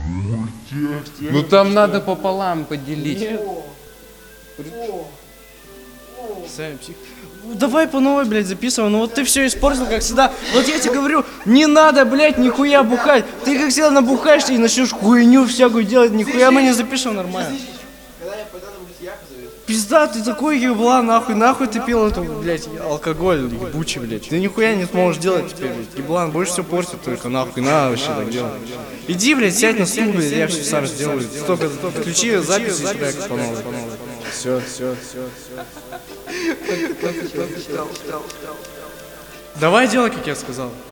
Ну там надо пополам поделить. Сами псих. Давай по новой, блядь, записывай. Ну вот ты все испортил, как всегда. Вот я тебе говорю, не надо, блядь, нихуя бухать. Ты как всегда набухаешься и начнешь хуйню всякую делать. Нихуя мы не запишем нормально. Пизда, ты такой еблан, нахуй ты пил эту, блядь, алкоголь ебучий, блядь. Ты нихуя не сможешь делать теперь, блядь. Еблан, будешь все портить только, нахуй, на вообще так делать. Иди, блядь, сядь на стул, блядь, я все сам сделаю. Только включи запись и сюда по новой. Все. Давай делай, как я сказал.